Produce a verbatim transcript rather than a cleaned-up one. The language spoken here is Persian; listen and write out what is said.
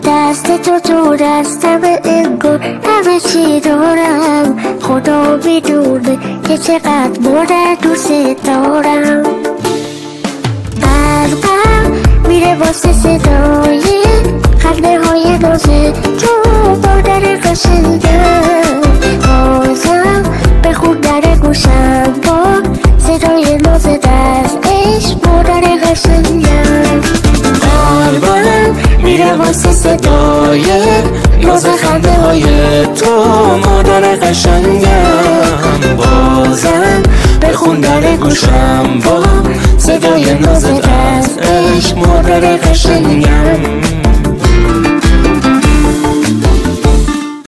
دست تو تو دستم انگار همه چی دارم خدا میدونه که چقدر مادر دوست دارم قلبم میره واسه صدای خنده های ناز تو مادر قشنگم بازم بخوندن گوشم با صدای ناز دستش مادر قشنگم قلبم میره واسه صدای ناز خنده های تو مادر قشنگم بازم بخوندن گوشم با صدای ناز دستش مادر قشنگم